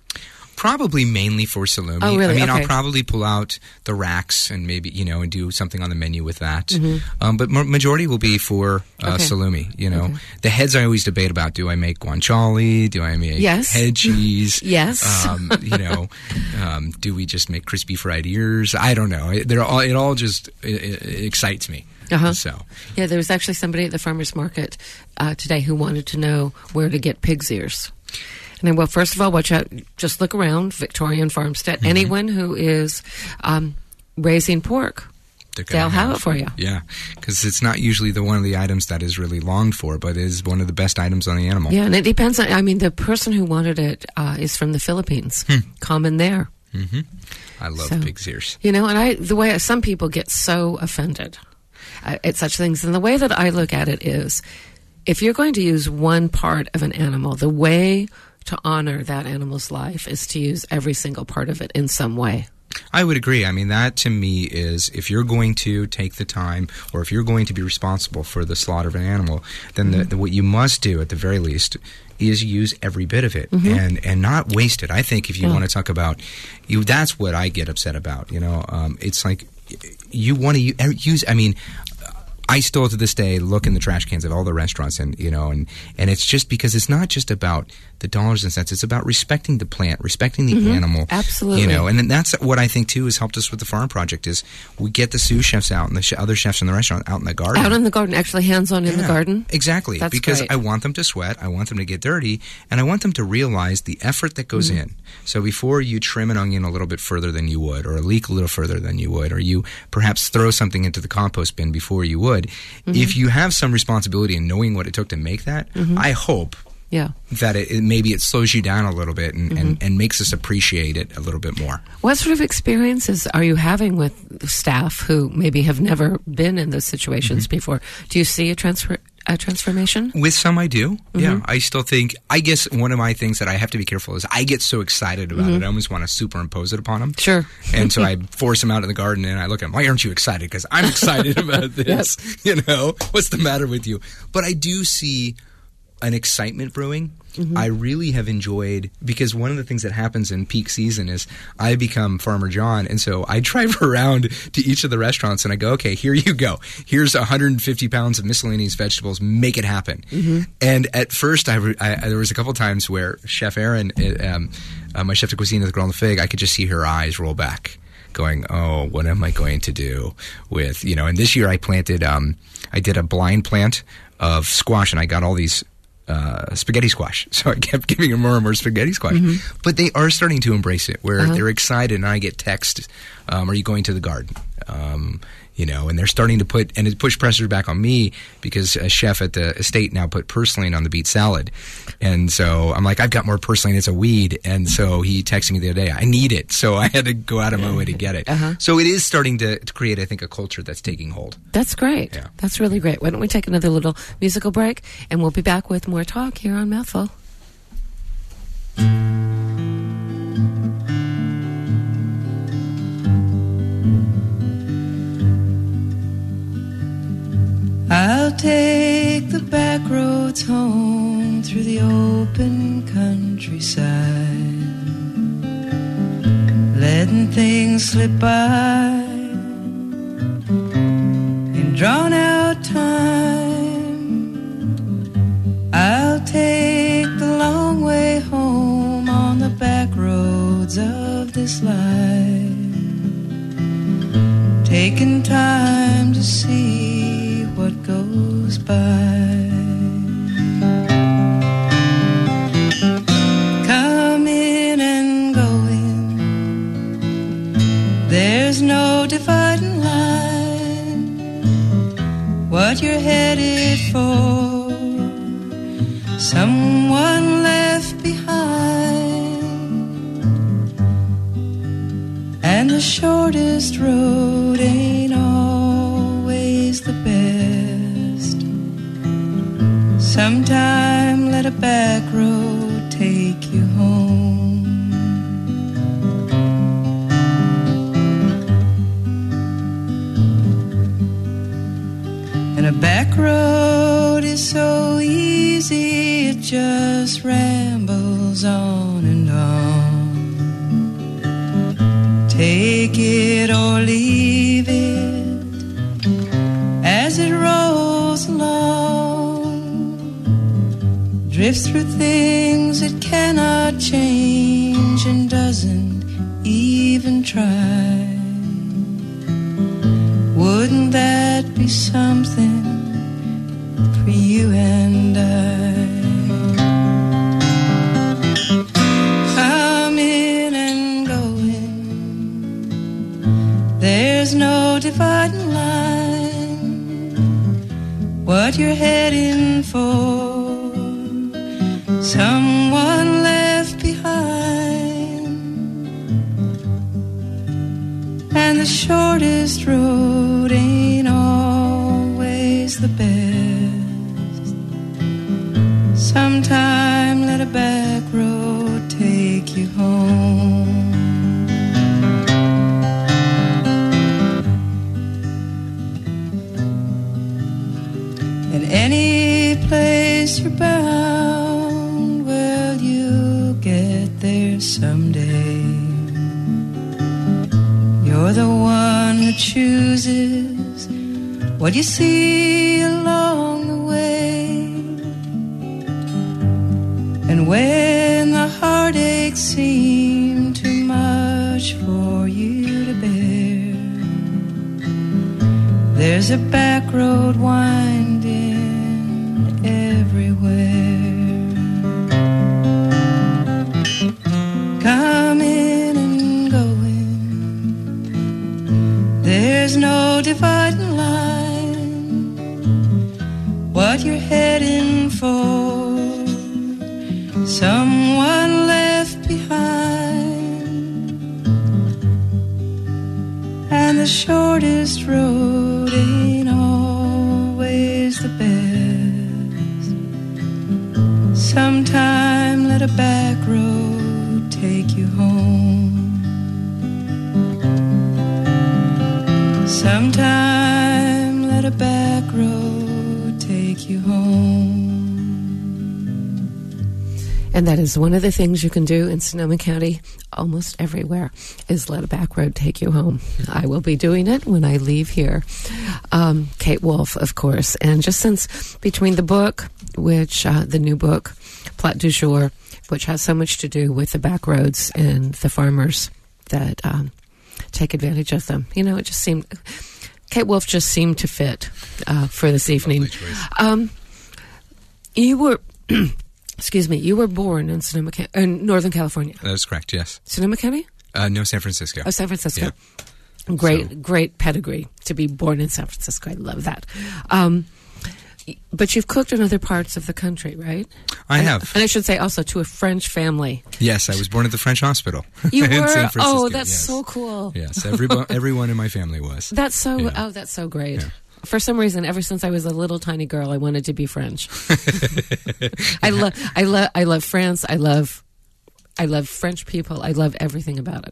Probably mainly for salumi. Oh, really? I mean, okay. I'll probably pull out the racks and maybe, you know, and do something on the menu with that. Mm-hmm. Um, but ma- majority will be for uh, okay. salumi, you know. Okay. The heads I always debate about, do I make guanciale? Do I make yes. head cheese? yes. Um, you know, um, do we just make crispy fried ears? I don't know. It, they're all, it all just it, it excites me. Uh-huh. So, yeah, there was actually somebody at the farmer's market uh, today who wanted to know where to get pig's ears. And then, well, first of all, watch out. Just look around, Victorian Farmstead. Mm-hmm. Anyone who is um, raising pork, they'll have, have it for you. Yeah, because it's not usually the one of the items that is really longed for, but is one of the best items on the animal. Yeah, and it depends on, I mean, the person who wanted it uh, is from the Philippines. Hmm. Common there. Mm-hmm. I love so, pig's ears. You know, and I the way some people get so offended uh, at such things, and the way that I look at it is, if you're going to use one part of an animal, the way to honor that animal's life is to use every single part of it in some way. I would agree. I mean, that to me is, if you're going to take the time, or if you're going to be responsible for the slaughter of an animal, then mm-hmm. the, the, what you must do at the very least is use every bit of it mm-hmm. and, and not waste it. I think if you yeah. want to talk about, you, that's what I get upset about. You know, um, it's like you want to use, I mean, I still to this day look in the trash cans of all the restaurants, and you know, and, and it's just because it's not just about the dollars and cents. It's about respecting the plant, respecting the mm-hmm. animal. Absolutely. You know, and then that's what I think too has helped us with the farm project is we get the sous chefs out and the sh- other chefs in the restaurant out in the garden. Out in the garden, actually hands-on in yeah, the garden. Exactly. That's because great. I want them to sweat, I want them to get dirty, and I want them to realize the effort that goes mm-hmm. in. So before you trim an onion a little bit further than you would, or a leek a little further than you would, or you perhaps throw something into the compost bin before you would, mm-hmm. if you have some responsibility in knowing what it took to make that, mm-hmm. I hope yeah. that it, it maybe it slows you down a little bit and, mm-hmm. and, and makes us appreciate it a little bit more. What sort of experiences are you having with staff who maybe have never been in those situations mm-hmm. before? Do you see a transfer? A transformation? With some I do, mm-hmm. yeah. I still think, I guess one of my things that I have to be careful is I get so excited about mm-hmm. it, I almost want to superimpose it upon them. Sure. And so I force them out in the garden and I look at them, why aren't you excited? Because I'm excited about this. Yes. You know, what's the matter with you? But I do see an excitement brewing. Mm-hmm. I really have enjoyed, because one of the things that happens in peak season is I become Farmer John, and so I drive around to each of the restaurants and I go, okay, here you go. Here's one hundred fifty pounds of miscellaneous vegetables. Make it happen. Mm-hmm. And at first, I, I, there was a couple times where Chef Erin, um, uh, my chef de cuisine at the Grand Fig, I could just see her eyes roll back, going, oh, what am I going to do with, you know, and this year I planted, um, I did a blind plant of squash, and I got all these Uh, spaghetti squash. So I kept giving her more and more spaghetti squash. Mm-hmm. But they are starting to embrace it, where uh-huh. they're excited, and I get text, um, are you going to the garden? Um, you know, and they're starting to put, and it pushed pressure back on me, because a chef at the estate now put purslane on the beet salad. And so I'm like, I've got more purslane, it's a weed. And so he texted me the other day, I need it. So I had to go out of my way to get it. Uh-huh. So it is starting to, to create, I think, a culture that's taking hold. That's great. Yeah. That's really great. Why don't we take another little musical break, and we'll be back with more talk here on Mouthful. I'll take the back roads home through the open countryside, letting things slip by in drawn out time. I'll take the long way home on the back roads of this life, taking time to see what goes by. Coming and going, there's no dividing line. What you're headed for, someone left behind. And the shortest road ain't always the best. Sometime let a back road take you home. And a back road is so easy, it just rambles on and on. Take it or leave it as it rolls along. Drifts through things it cannot change and doesn't even try. Wouldn't that be something for you and I? Coming and going, there's no dividing line. What you're heading for, someone left behind. And the shortest road ain't always the best. Sometime let a back road take you home. And any place you're bound, well, you'll get there someday. You're the one who chooses what you see along the way. And when the heartaches seem too much for you to bear, there's a back road winding everywhere. Coming and going, there's no dividing line. What you're heading for, someone left behind. And the shortest road ain't always the best. Sometime let a back road take you home. Sometime let a back road take you home. And that is one of the things you can do in Sonoma County almost everywhere, is let a back road take you home. I will be doing it when I leave here. Um, Kate Wolf, of course. And just since between the book, which uh, the new book, Plat du Jour, which has so much to do with the back roads and the farmers that um, take advantage of them. You know, it just seemed... Kate Wolf just seemed to fit uh, for this evening. Um, you were... Excuse me, you were born in Sonoma, in Northern California. That's correct, yes. Sonoma County? Uh, no, San Francisco. Oh, San Francisco. Yeah. Great, So- great pedigree to be born in San Francisco. I love that. Um, but you've cooked in other parts of the country, right? I and, have. And I should say also to a French family. Yes, I was born at the French Hospital. You in were? San Francisco, Oh, that's yes. so cool. Yes, everyone, everyone in my family was. That's so, Yeah. oh, that's so great. Yeah. For some reason, ever since I was a little tiny girl, I wanted to be French. I love, I love, I love France. I love, I love French people. I love everything about it.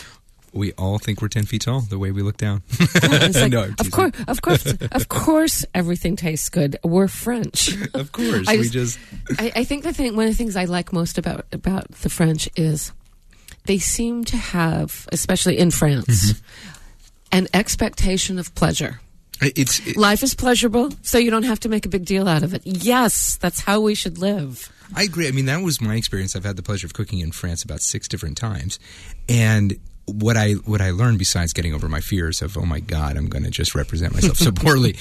We all think we're ten feet tall the way we look down. It's like, No, I'm of teasing. course, of course, of course, everything tastes good. We're French. Of course, I we just... I, I think the thing, one of the things I like most about about the French is they seem to have, especially in France, Mm-hmm. an expectation of pleasure. It's it, Life is pleasurable, so you don't have to make a big deal out of it. Yes, that's how we should live. I agree. I mean, that was my experience. I've had the pleasure of cooking in France about six different times, and what I what I learned, besides getting over my fears of, oh my God, I'm going to just represent myself so poorly,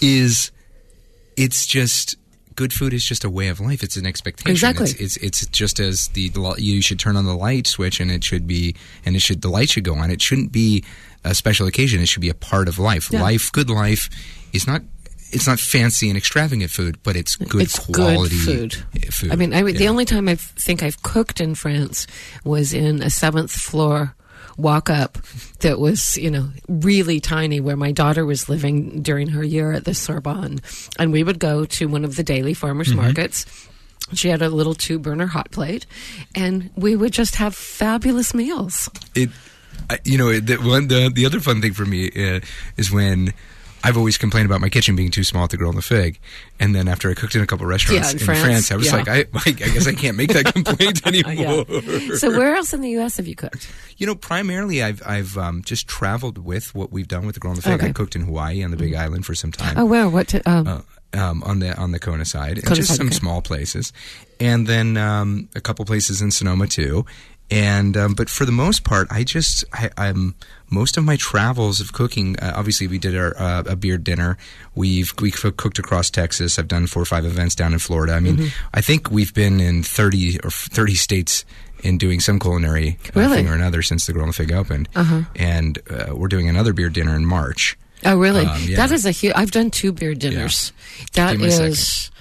is it's just good food is just a way of life. It's an expectation. Exactly. It's, it's it's just as the you should turn on the light switch, and it should be and it should the light should go on. It shouldn't be a special occasion. It should be a part of life. Yeah. Life, good life, is not. It's not fancy and extravagant food, but it's good It's quality good food. food. I mean, I, the Yeah. only time I think I've cooked in France was in a seventh floor walk up that was, you know, really tiny, where my daughter was living during her year at the Sorbonne. And we would go to one of the daily farmers Mm-hmm. markets. She had a little two burner hot plate, and we would just have fabulous meals. It, I, you know, the one the the other fun thing for me uh, is when I've always complained about my kitchen being too small at the Grill and the Fig, and then after I cooked in a couple of restaurants Yeah, in in France, France, I was yeah. like, I, I guess I can't make that complaint anymore. So where else in the U S have you cooked? You know, primarily I've I've um, just traveled with what we've done with the Grill and the Fig. Okay. I cooked in Hawaii on the Big Island for some time. Oh, wow. What? To, um, Uh, um, on the on the Kona side, and Kona just side, some okay. small places, and then um, a couple places in Sonoma too. And um, but for the most part, I just I, I'm most of my travels of cooking. Uh, obviously, we did our uh, a beer dinner. We've we cooked across Texas. I've done four or five events down in Florida. I mean, Mm-hmm. I think we've been in thirty or thirty states in doing some culinary uh, Really? thing or another since the Grill and the Fig opened. Uh-huh. And uh, we're doing another beer dinner in March. Oh, really? Um, yeah. That is a huge... I've done two beer dinners. That Give me a second. is...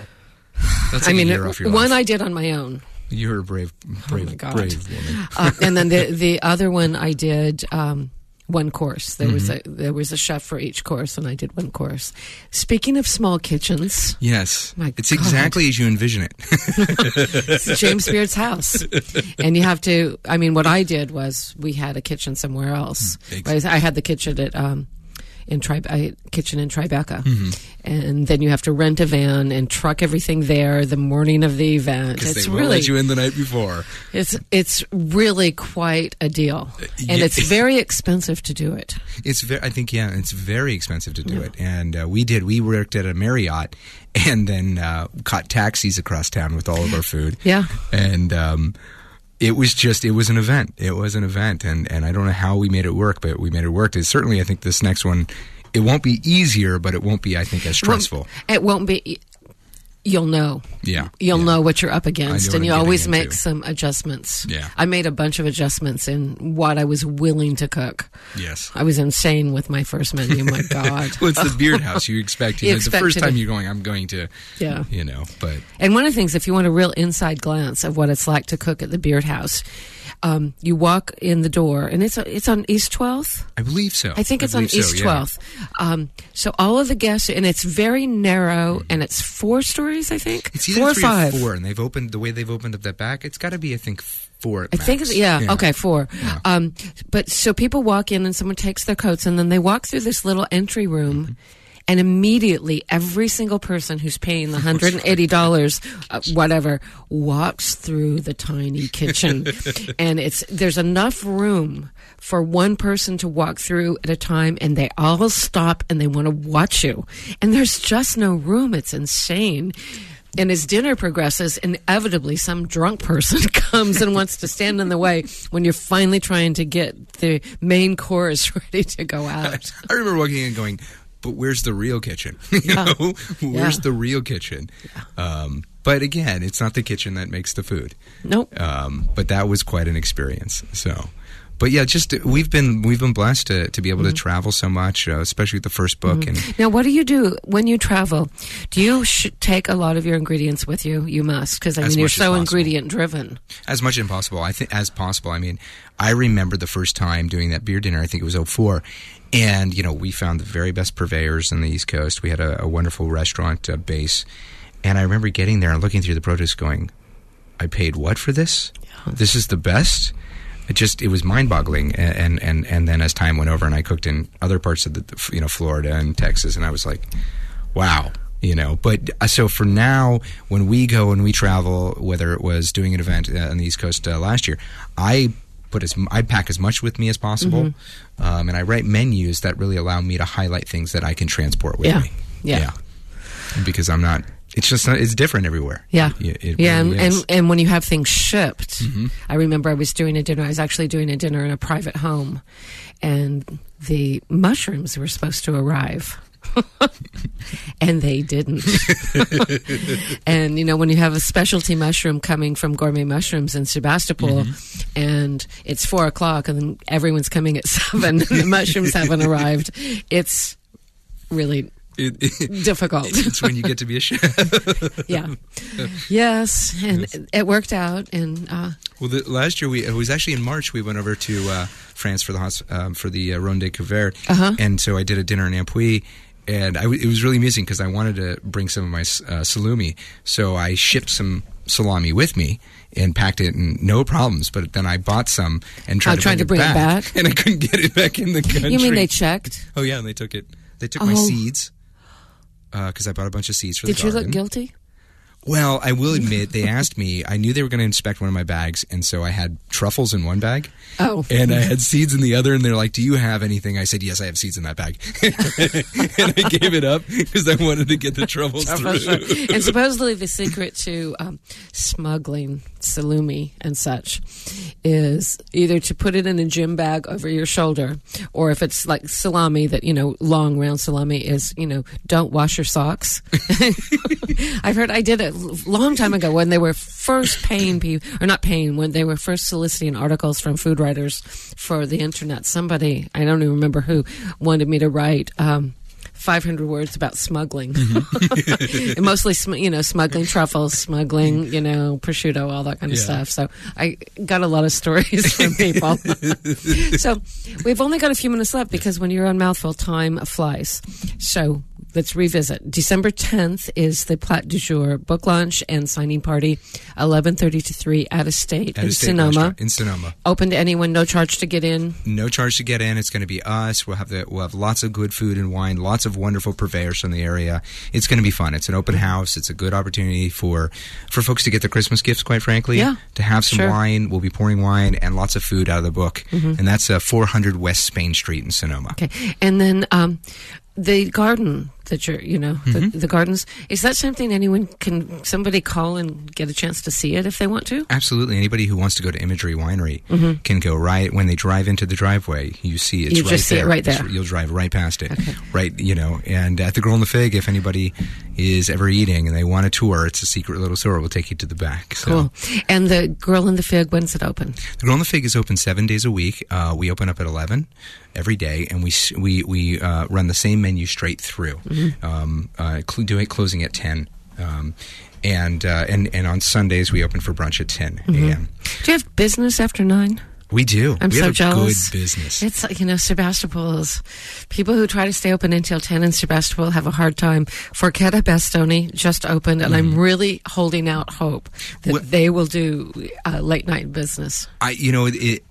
That's I like mean, a year off your one life. I did on my own. You're a brave, brave, Oh my God. brave woman. Uh, and then the the other one I did um, one course. There was a there was a chef for each course, and I did one course. Speaking of small kitchens, Yes, My it's God. exactly as you envision it. it's James Beard's house, and you have to. I mean, what I did was we had a kitchen somewhere else. Thanks. I had the kitchen at. Um, in Tri- I, kitchen in Tribeca, Mm-hmm. and then you have to rent a van and truck everything there the morning of the event. Because It's they won't really let you in the night before. It's it's really quite a deal, and yeah. it's very expensive to do it. It's very, I think, yeah, it's very expensive to do it. And uh, we did. We worked at a Marriott, and then uh, caught taxis across town with all of our food. Yeah. and um, it was just, it was an event. It was an event, and and I don't know how we made it work, but we made it work. And certainly, I think this next one, it won't be easier, but it won't be, I think, as stressful. Well, it won't be. You'll know. Yeah, You'll yeah. know what you're up against, what and I'm you getting always into. make some adjustments. Yeah. I made a bunch of adjustments in what I was willing to cook. Yes. I was insane with my first menu. My God. Well, it's the Beard House. You expect, you You know, expect the first to time do- you're going, I'm going to, Yeah. you know, but And one of the things, if you want a real inside glance of what it's like to cook at the Beard House, um, you walk in the door, and it's it's on East twelfth. I believe so. I think it's on believe so, East yeah. twelfth. Um, so all of the guests, and it's very narrow, and it's four stories, I think. It's either four or three five. or four, and they've opened the way they've opened up that back. It's got to be, I think, four. At I think, max. it's, yeah, okay, four. Yeah. Um, but so people walk in, and someone takes their coats, and then they walk through this little entry room, And immediately, every single person who's paying the one hundred eighty dollars, uh, whatever, walks through the tiny kitchen. And it's there's enough room for one person to walk through at a time, and they all stop and they want to watch you. And there's just no room. It's insane. And as dinner progresses, inevitably some drunk person comes and wants to stand in the way when you're finally trying to get the main course ready to go out. I remember walking in and going, but where's the real kitchen? you Yeah. know, where's Yeah. the real kitchen? Yeah. Um, but again, it's not the kitchen that makes the food. Nope. Um, but that was quite an experience. So, but yeah, just we've been we've been blessed to, to be able Mm-hmm. to travel so much, uh, especially with the first book. Mm-hmm. And Now, what do you do when you travel? Do you sh- take a lot of your ingredients with you? You must, because I As mean, you're much as so possible. ingredient driven. as much as possible, I think as possible. I mean, I remember the first time doing that beer dinner. I think it was oh four. And, you know, we found the very best purveyors on the East Coast. We had a, a wonderful restaurant uh, base. And I remember getting there and looking through the produce going, I paid what for this? Yeah. This is the best? It just, it was mind-boggling. And, and, and, and then as time went over and I cooked in other parts of the, you know, Florida and Texas, and I was like, wow. You know, but uh, so for now, when we go and we travel, whether it was doing an event uh, on the East Coast uh, last year, I put as I pack as much with me as possible, Mm-hmm. um, and I write menus that really allow me to highlight things that I can transport with Yeah. me. Yeah. because I'm not. It's just not, it's different everywhere. Yeah, It, it yeah, really and, is. and and when you have things shipped, Mhm. I remember I was doing a dinner. I was actually doing a dinner in a private home, and the mushrooms were supposed to arrive. And they didn't. And, you know, when you have a specialty mushroom coming from Gourmet Mushrooms in Sebastopol, Mm-hmm. and it's four o'clock and then everyone's coming at seven and the mushrooms haven't arrived, it's really It- it- difficult. It's when you get to be a chef. Yeah. Yes, and Yes. it worked out. And uh, Well, the, last year we it was actually in March. We went over to uh, France for the hos- um, for the uh, Ronde de Couvert, Uh-huh. and so I did a dinner in Ampuy. And I w- it was really amusing because I wanted to bring some of my uh, salumi, so I shipped some salami with me and packed it, and no problems. But then I bought some and tried Oh, to trying bring, to bring it, it back, back? and I couldn't get it back in the country. you mean they checked? Oh yeah, and they took it. They took my Oh. seeds because I bought a bunch of seeds for Did the you garden. look guilty? Well, I will admit, they asked me, I knew they were going to inspect one of my bags, and so I had truffles in one bag, Oh. and I had seeds in the other, and they're like, do you have anything? I said, yes, I have seeds in that bag. And I gave it up because I wanted to get the truffles through. And supposedly the secret to um, smuggling salumi and such is either to put it in a gym bag over your shoulder, or if it's like salami, that, you know, long round salami, is, you know, don't wash your socks. I've heard, I did it a long time ago when they were first paying people, or not paying, when they were first soliciting articles from food writers for the internet. Somebody, I don't even remember who, wanted me to write um, five hundred words about smuggling. And mostly, sm- you know, smuggling truffles, smuggling, you know, prosciutto, all that kind of Yeah. stuff. So I got a lot of stories from people. So we've only got a few minutes left because when you're on Mouthful, time flies. So let's revisit. December tenth is the Plat du Jour book launch and signing party, eleven thirty to three at Estate At in a state Sonoma. restaurant in Sonoma. Open to anyone, no charge to get in. No charge to get in. It's going to be us. We'll have the, we'll have lots of good food and wine, lots of wonderful purveyors from the area. It's going to be fun. It's an open house. It's a good opportunity for for folks to get their Christmas gifts, quite frankly. Yeah, To have some sure. wine. We'll be pouring wine and lots of food out of the book. Mhm. And that's uh, four hundred West Spain Street in Sonoma. Okay. And then um, the garden that you're, you know, Mhm. the, the gardens, is that something anyone can, somebody call and get a chance to see it if they want to? Absolutely. Anybody who wants to go to Imagery Winery Mhm. can go right when they drive into the driveway. You see it's You right just see it there. right It's- there. you'll drive right past it. Right, you know. And at the Girl and the Fig, if anybody is ever eating and they want a tour, it's a secret little tour. We'll take you to the back. So. Cool. And the Girl in the Fig, when's it open? The Girl and the Fig is open seven days a week. Uh, we open up at eleven every day, and we s- we we uh, run the same menu straight through. Mhm. Um, uh, cl- doing closing at ten, um, and uh, and and on Sundays we open for brunch at ten Mhm. a.m. Do you have business after nine? We do. I'm we so have a jealous. good business. It's like, you know, Sebastopol is, people who try to stay open until ten in Sebastopol have a hard time. Forqueta Bastoni just opened, and I'm really holding out hope that Well- they will do uh, late night business. I, you know, it, it,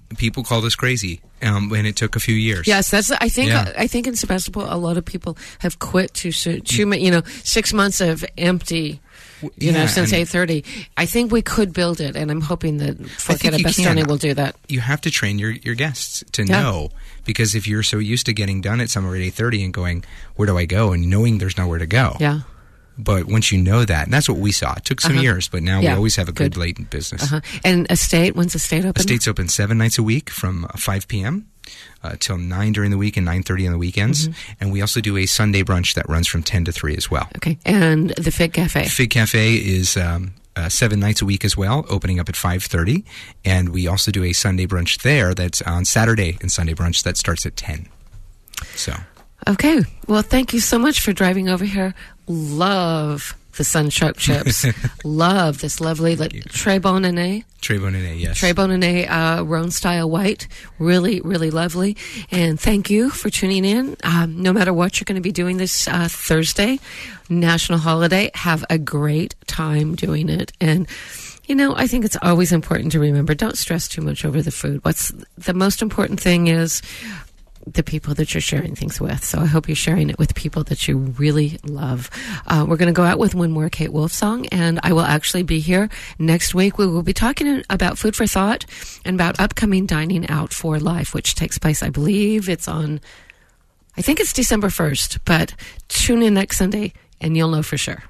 people called us crazy, um, and it took a few years. Yes, that's. I think. Yeah. I think in Sebastopol, a lot of people have quit too soon. Too, you know, six months of empty. You Yeah, know, since and- eight thirty. I think we could build it, and I'm hoping that I think Forqueta you Bastoni can. will do that. You have to train your, your guests to Yeah. know, because if you're so used to getting done at somewhere at eight thirty and going, where do I go, and knowing there's nowhere to go. Yeah. But once you know that, and that's what we saw. It took some Uh-huh. years, but now Yeah, we always have a good, good. latent business. Uh-huh. And Estate, when's Estate open? Estate's open seven nights a week from uh, five p.m. Uh, till nine during the week and nine thirty on the weekends. Mm-hmm. And we also do a Sunday brunch that runs from ten to three as well. Okay. And the Fig Cafe. Fig Cafe is um, uh, seven nights a week as well, opening up at five thirty. And we also do a Sunday brunch there that's on Saturday, and Sunday brunch that starts at ten. So, Okay. Well, thank you so much for driving over here. Love the Sunsharp chips. Love this lovely like, Très Bon Année. Très Bon Année, yes. Très Bon Année uh, Rhone style white. Really, really lovely. And thank you for tuning in. Um, no matter what you're going to be doing this uh, Thursday, national holiday, have a great time doing it. And, you know, I think it's always important to remember, don't stress too much over the food. What's the most important thing is the people that you're sharing things with. So I hope you're sharing it with people that you really love. Uh, we're going to go out with one more Kate Wolf song, and I will actually be here next week. We will be talking about food for thought and about upcoming Dining Out for Life, which takes place, I believe it's on, I think it's December first, but tune in next Sunday and you'll know for sure.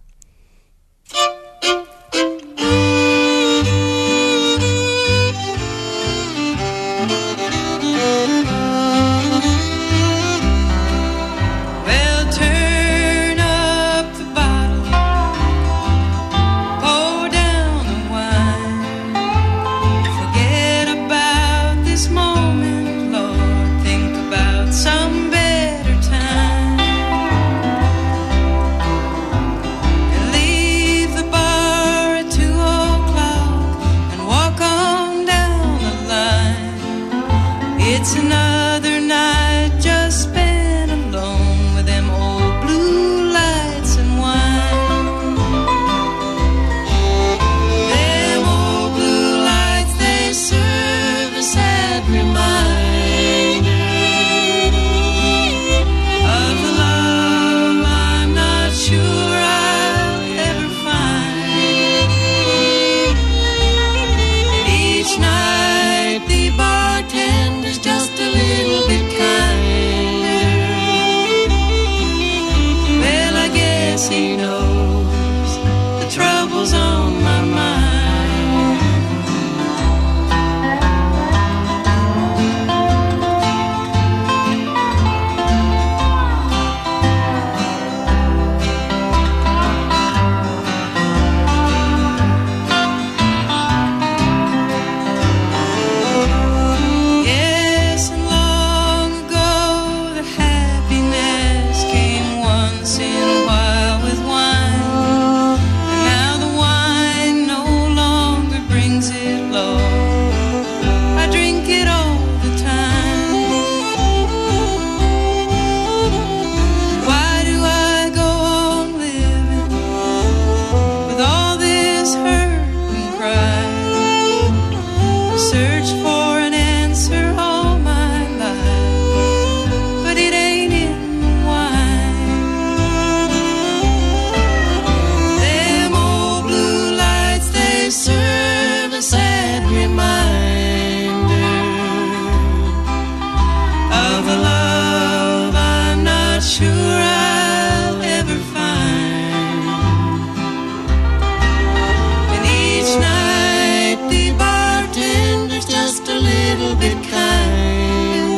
Well, turn up the bottle, pour down the wine. Forget about this moment, Lord. Think about some better time. And leave the bar at two o'clock and walk on down the line. It's another night just spent alone with them old blue lights and wine. Them old blue lights, they serve a sad reminder of the love I'm not sure I'll ever find. And each night the bartender's just a little bit kinder. Well, I guess he knows the trouble's on my mind. Yes, and long ago the happiness came once in a while with wine. And now the wine no longer brings it, Lord. I drink it all the time. Why do I go on living with all this hurt and pride? Search for an answer all my life, but it ain't in the wine. Them old blue lights, they serve a sad reminder of the love I'm not sure I'll ever find. And each night the bartender's just a little bit kinder.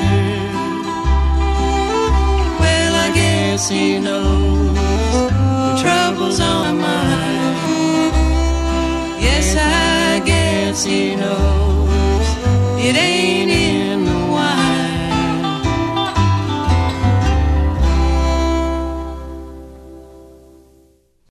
Well, I guess he knows the trouble's on my mind. Yes, I guess he knows